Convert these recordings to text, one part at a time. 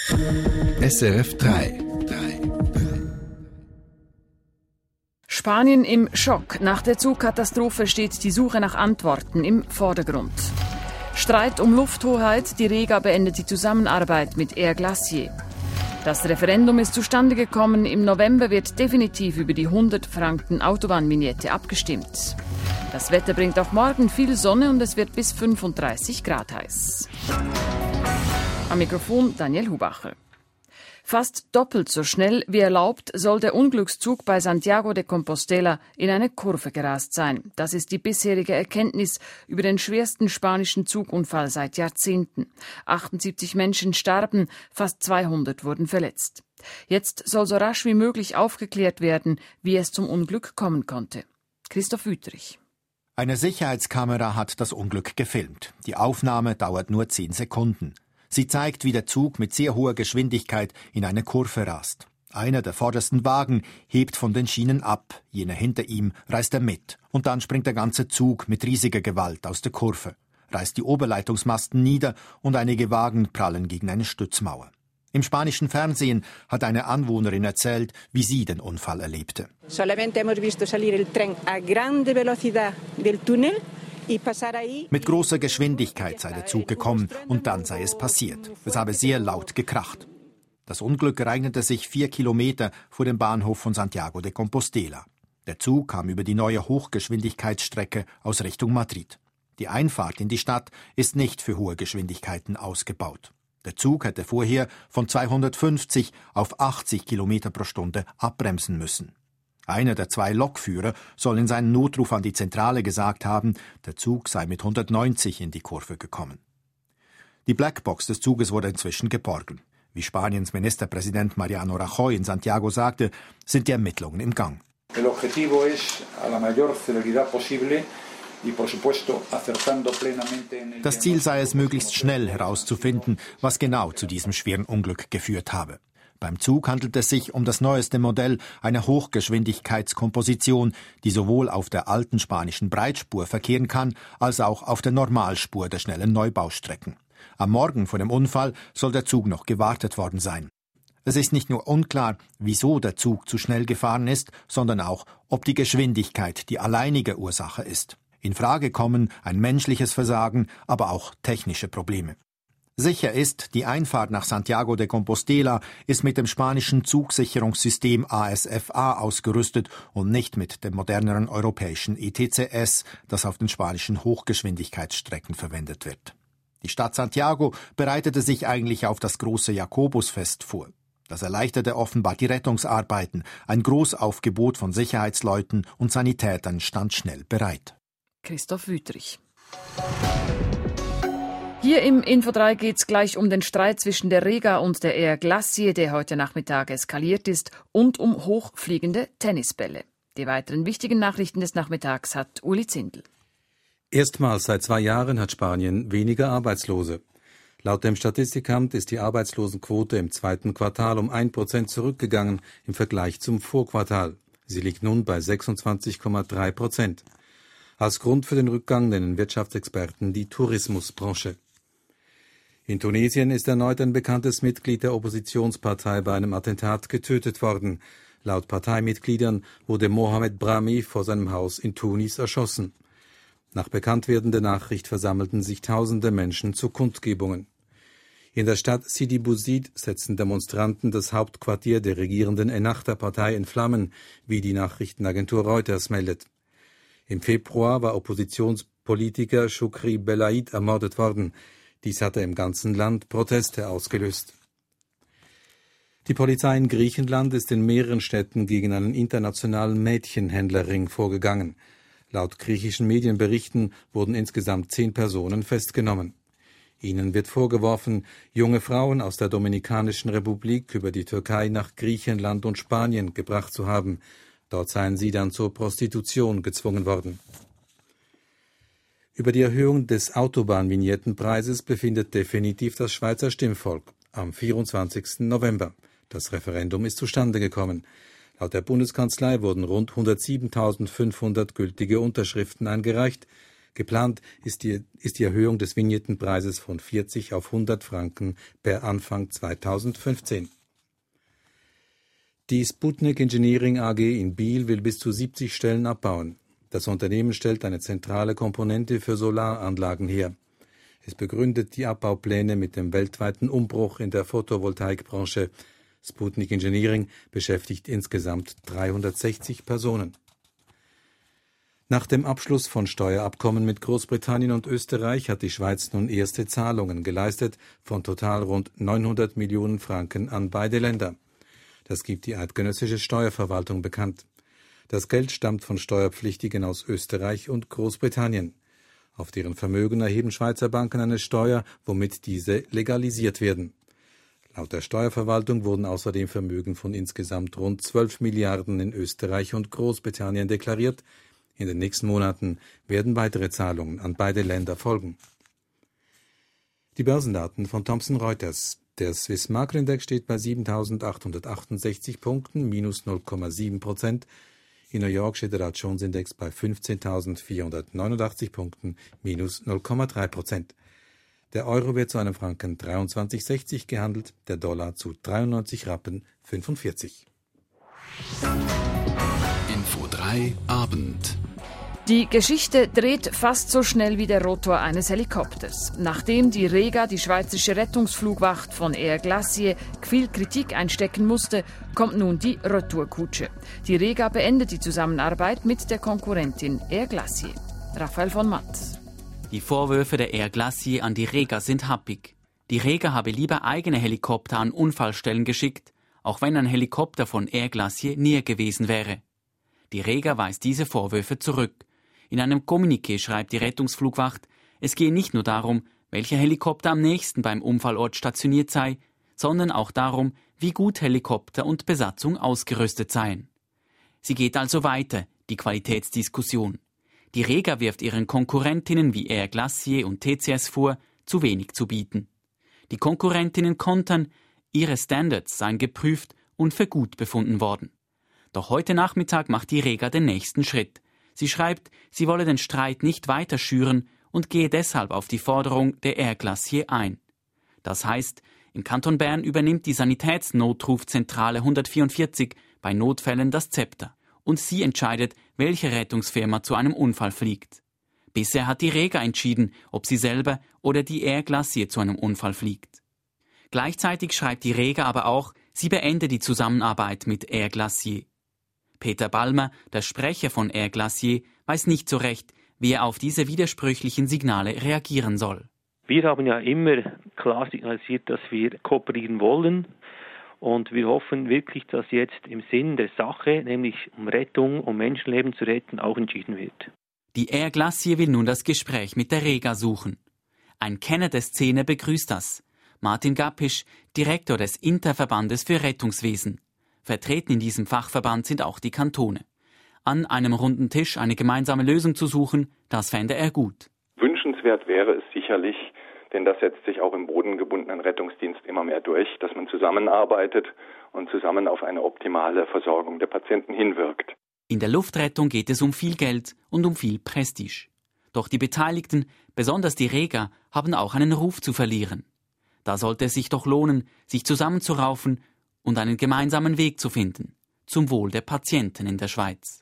SRF 3. Spanien im Schock. Nach der Zugkatastrophe steht die Suche nach Antworten im Vordergrund. Streit um Lufthoheit. Die Rega beendet die Zusammenarbeit mit Air Glacier. Das Referendum ist zustande gekommen. Im November wird definitiv über die 100 Franken Autobahnvignette abgestimmt. Das Wetter bringt auch morgen viel Sonne und es wird bis 35 Grad heiß. Am Mikrofon Daniel Hubacher. Fast doppelt so schnell wie erlaubt soll der Unglückszug bei Santiago de Compostela in eine Kurve gerast sein. Das ist die bisherige Erkenntnis über den schwersten spanischen Zugunfall seit Jahrzehnten. 78 Menschen starben, fast 200 wurden verletzt. Jetzt soll so rasch wie möglich aufgeklärt werden, wie es zum Unglück kommen konnte. Christoph Wüthrich. Eine Sicherheitskamera hat das Unglück gefilmt. Die Aufnahme dauert nur 10 Sekunden. Sie zeigt, wie der Zug mit sehr hoher Geschwindigkeit in eine Kurve rast. Einer der vordersten Wagen hebt von den Schienen ab, jener hinter ihm reißt er mit. Und dann springt der ganze Zug mit riesiger Gewalt aus der Kurve, reißt die Oberleitungsmasten nieder und einige Wagen prallen gegen eine Stützmauer. Im spanischen Fernsehen hat eine Anwohnerin erzählt, wie sie den Unfall erlebte. Solamente hemos visto salir el tren a grande velocidad del túnel. Mit großer Geschwindigkeit sei der Zug gekommen und dann sei es passiert. Es habe sehr laut gekracht. Das Unglück ereignete sich 4 Kilometer vor dem Bahnhof von Santiago de Compostela. Der Zug kam über die neue Hochgeschwindigkeitsstrecke aus Richtung Madrid. Die Einfahrt in die Stadt ist nicht für hohe Geschwindigkeiten ausgebaut. Der Zug hätte vorher von 250 auf 80 Kilometer pro Stunde abbremsen müssen. Einer der 2 Lokführer soll in seinem Notruf an die Zentrale gesagt haben, der Zug sei mit 190 in die Kurve gekommen. Die Blackbox des Zuges wurde inzwischen geborgen. Wie Spaniens Ministerpräsident Mariano Rajoy in Santiago sagte, sind die Ermittlungen im Gang. El objetivo es a la mayor celeridad posible. Das Ziel sei es, möglichst schnell herauszufinden, was genau zu diesem schweren Unglück geführt habe. Beim Zug handelt es sich um das neueste Modell einer Hochgeschwindigkeitskomposition, die sowohl auf der alten spanischen Breitspur verkehren kann, als auch auf der Normalspur der schnellen Neubaustrecken. Am Morgen vor dem Unfall soll der Zug noch gewartet worden sein. Es ist nicht nur unklar, wieso der Zug zu schnell gefahren ist, sondern auch, ob die Geschwindigkeit die alleinige Ursache ist. In Frage kommen ein menschliches Versagen, aber auch technische Probleme. Sicher ist, die Einfahrt nach Santiago de Compostela ist mit dem spanischen Zugsicherungssystem ASFA ausgerüstet und nicht mit dem moderneren europäischen ETCS, das auf den spanischen Hochgeschwindigkeitsstrecken verwendet wird. Die Stadt Santiago bereitete sich eigentlich auf das große Jakobusfest vor. Das erleichterte offenbar die Rettungsarbeiten. Ein Großaufgebot von Sicherheitsleuten und Sanitätern stand schnell bereit. Christoph Wüthrich. Hier im Info 3 geht es gleich um den Streit zwischen der Rega und der Air Glacier, der heute Nachmittag eskaliert ist, und um hochfliegende Tennisbälle. Die weiteren wichtigen Nachrichten des Nachmittags hat Uli Zindel. Erstmals seit 2 Jahren hat Spanien weniger Arbeitslose. Laut dem Statistikamt ist die Arbeitslosenquote im 2. Quartal um 1% zurückgegangen im Vergleich zum Vorquartal. Sie liegt nun bei 26,3%. Als Grund für den Rückgang nennen Wirtschaftsexperten die Tourismusbranche. In Tunesien ist erneut ein bekanntes Mitglied der Oppositionspartei bei einem Attentat getötet worden. Laut Parteimitgliedern wurde Mohamed Brahmi vor seinem Haus in Tunis erschossen. Nach Bekanntwerden der Nachricht versammelten sich tausende Menschen zu Kundgebungen. In der Stadt Sidi Bouzid setzten Demonstranten das Hauptquartier der regierenden Ennahda-Partei in Flammen, wie die Nachrichtenagentur Reuters meldet. Im Februar war Oppositionspolitiker Choukri Belaid ermordet worden. Dies hatte im ganzen Land Proteste ausgelöst. Die Polizei in Griechenland ist in mehreren Städten gegen einen internationalen Mädchenhändlerring vorgegangen. Laut griechischen Medienberichten wurden insgesamt 10 Personen festgenommen. Ihnen wird vorgeworfen, junge Frauen aus der Dominikanischen Republik über die Türkei nach Griechenland und Spanien gebracht zu haben. Dort seien sie dann zur Prostitution gezwungen worden. Über die Erhöhung des Autobahnvignettenpreises befindet definitiv das Schweizer Stimmvolk am 24. November. Das Referendum ist zustande gekommen. Laut der Bundeskanzlei wurden rund 107.500 gültige Unterschriften eingereicht. Geplant ist die Erhöhung des Vignettenpreises von 40 auf 100 Franken per Anfang 2015. Die Sputnik Engineering AG in Biel will bis zu 70 Stellen abbauen. Das Unternehmen stellt eine zentrale Komponente für Solaranlagen her. Es begründet die Abbaupläne mit dem weltweiten Umbruch in der Photovoltaikbranche. Sputnik Engineering beschäftigt insgesamt 360 Personen. Nach dem Abschluss von Steuerabkommen mit Großbritannien und Österreich hat die Schweiz nun erste Zahlungen geleistet von total rund 900 Millionen Franken an beide Länder. Das gibt die eidgenössische Steuerverwaltung bekannt. Das Geld stammt von Steuerpflichtigen aus Österreich und Großbritannien. Auf deren Vermögen erheben Schweizer Banken eine Steuer, womit diese legalisiert werden. Laut der Steuerverwaltung wurden außerdem Vermögen von insgesamt rund 12 Milliarden in Österreich und Großbritannien deklariert. In den nächsten Monaten werden weitere Zahlungen an beide Länder folgen. Die Börsendaten von Thomson Reuters. Der Swiss Market Index steht bei 7.868 Punkten, minus 0,7%. In New York steht der Dow Jones Index bei 15.489 Punkten, minus 0,3%. Der Euro wird zu einem Franken 23,60 gehandelt, der Dollar zu 93 Rappen 45. Info 3 Abend. Die Geschichte dreht fast so schnell wie der Rotor eines Helikopters. Nachdem die Rega, die schweizerische Rettungsflugwacht von Air Glacier, viel Kritik einstecken musste, kommt nun die Retourkutsche. Die Rega beendet die Zusammenarbeit mit der Konkurrentin Air Glacier. Raphael von Matt. Die Vorwürfe der Air Glacier an die Rega sind happig. Die Rega habe lieber eigene Helikopter an Unfallstellen geschickt, auch wenn ein Helikopter von Air Glacier näher gewesen wäre. Die Rega weist diese Vorwürfe zurück. In einem Kommuniqué schreibt die Rettungsflugwacht, es gehe nicht nur darum, welcher Helikopter am nächsten beim Unfallort stationiert sei, sondern auch darum, wie gut Helikopter und Besatzung ausgerüstet seien. Sie geht also weiter, die Qualitätsdiskussion. Die Rega wirft ihren Konkurrentinnen wie Air Glacier und TCS vor, zu wenig zu bieten. Die Konkurrentinnen kontern, ihre Standards seien geprüft und für gut befunden worden. Doch heute Nachmittag macht die Rega den nächsten Schritt. Sie schreibt, sie wolle den Streit nicht weiter schüren und gehe deshalb auf die Forderung der Air Glacier ein. Das heißt, im Kanton Bern übernimmt die Sanitätsnotrufzentrale 144 bei Notfällen das Zepter. Und sie entscheidet, welche Rettungsfirma zu einem Unfall fliegt. Bisher hat die Rega entschieden, ob sie selber oder die Air Glacier zu einem Unfall fliegt. Gleichzeitig schreibt die Rega aber auch, sie beende die Zusammenarbeit mit Air Glacier. Peter Balmer, der Sprecher von Air Glacier, weiß nicht so recht, wie er auf diese widersprüchlichen Signale reagieren soll. Wir haben ja immer klar signalisiert, dass wir kooperieren wollen. Und wir hoffen wirklich, dass jetzt im Sinn der Sache, nämlich um Rettung, um Menschenleben zu retten, auch entschieden wird. Die Air Glacier will nun das Gespräch mit der Rega suchen. Ein Kenner der Szene begrüßt das. Martin Gappisch, Direktor des Interverbandes für Rettungswesen. Vertreten in diesem Fachverband sind auch die Kantone. An einem runden Tisch eine gemeinsame Lösung zu suchen, das fände er gut. Wünschenswert wäre es sicherlich, denn das setzt sich auch im bodengebundenen Rettungsdienst immer mehr durch, dass man zusammenarbeitet und zusammen auf eine optimale Versorgung der Patienten hinwirkt. In der Luftrettung geht es um viel Geld und um viel Prestige. Doch die Beteiligten, besonders die Rega, haben auch einen Ruf zu verlieren. Da sollte es sich doch lohnen, sich zusammenzuraufen und einen gemeinsamen Weg zu finden, zum Wohl der Patienten in der Schweiz.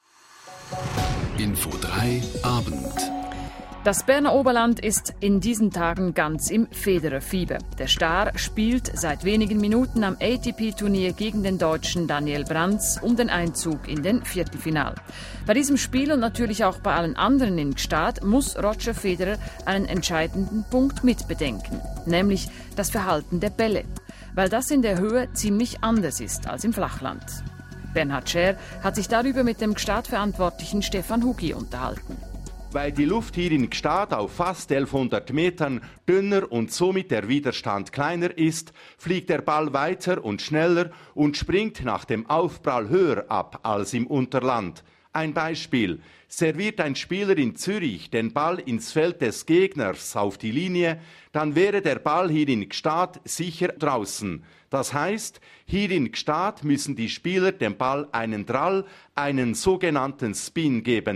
Info 3 Abend. Das Berner Oberland ist in diesen Tagen ganz im Federerfieber. Der Star spielt seit wenigen Minuten am ATP-Turnier gegen den Deutschen Daniel Brands um den Einzug in den Viertelfinal. Bei diesem Spiel und natürlich auch bei allen anderen in Gstaad muss Roger Federer einen entscheidenden Punkt mitbedenken, nämlich das Verhalten der Bälle, weil das in der Höhe ziemlich anders ist als im Flachland. Bernhard Scher hat sich darüber mit dem Gstaad-Verantwortlichen Stefan Hugi unterhalten. Weil die Luft hier in Gstaad auf fast 1100 Metern dünner und somit der Widerstand kleiner ist, fliegt der Ball weiter und schneller und springt nach dem Aufprall höher ab als im Unterland. Ein Beispiel: Serviert ein Spieler in Zürich den Ball ins Feld des Gegners auf die Linie, dann wäre der Ball hier in Gstaad sicher draußen. Das heißt, hier in Gstaad müssen die Spieler dem Ball einen Drall, einen sogenannten Spin geben.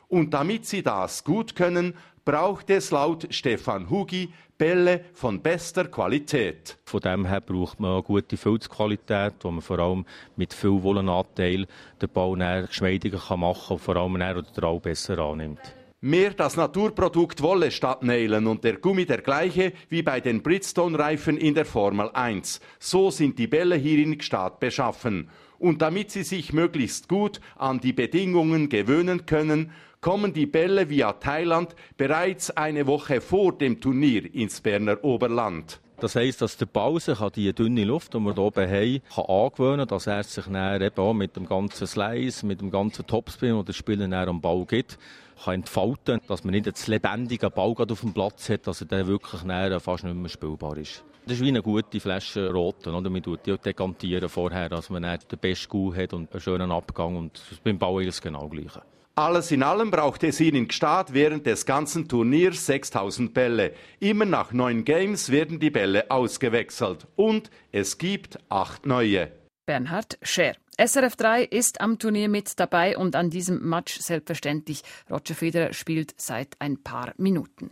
Und damit sie das gut können, braucht es laut Stefan Hugi Bälle von bester Qualität. Von dem her braucht man eine gute Filzqualität, wo man vor allem mit viel Wollenanteil den Ball geschmeidiger machen kann und vor allem den Ball besser annimmt. Mehr das Naturprodukt Wolle statt Nailen und der Gummi der gleiche wie bei den Bridgestone-Reifen in der Formel 1. So sind die Bälle hier in Gstaad beschaffen. Und damit sie sich möglichst gut an die Bedingungen gewöhnen können, kommen die Bälle via Thailand bereits eine Woche vor dem Turnier ins Berner Oberland. Das heisst, dass der Ball sich an die dünne Luft, die wir hier oben haben, angewöhnen kann, dass er sich dann eben auch mit dem ganzen Slice, mit dem ganzen Topspin, den der Spieler dann am Ball gibt, kann entfalten, dass man nicht einen lebendigen Ball auf dem Platz hat, dass er dann wirklich fast nicht mehr spielbar ist. Das ist wie eine gute Flasche Roten, oder? Man tut die dekantieren vorher, dass man dann den besten Gau hat und einen schönen Abgang. Und beim Ball ist es genau gleich. Alles in allem braucht es hier in Gstaad während des ganzen Turniers 6000 Bälle. Immer nach 9 Games werden die Bälle ausgewechselt. Und es gibt 8 neue. Bernhard Scher. SRF 3 ist am Turnier mit dabei und an diesem Match selbstverständlich. Roger Federer spielt seit ein paar Minuten.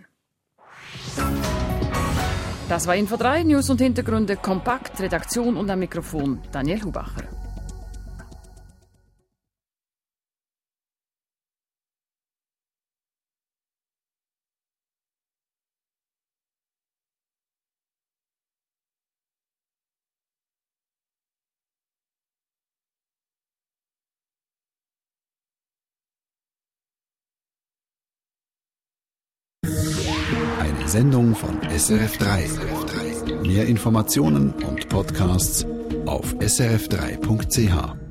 Das war Info 3, News und Hintergründe kompakt, Redaktion und am Mikrofon Daniel Hubacher. Eine Sendung von SRF 3. Mehr Informationen und Podcasts auf srf3.ch.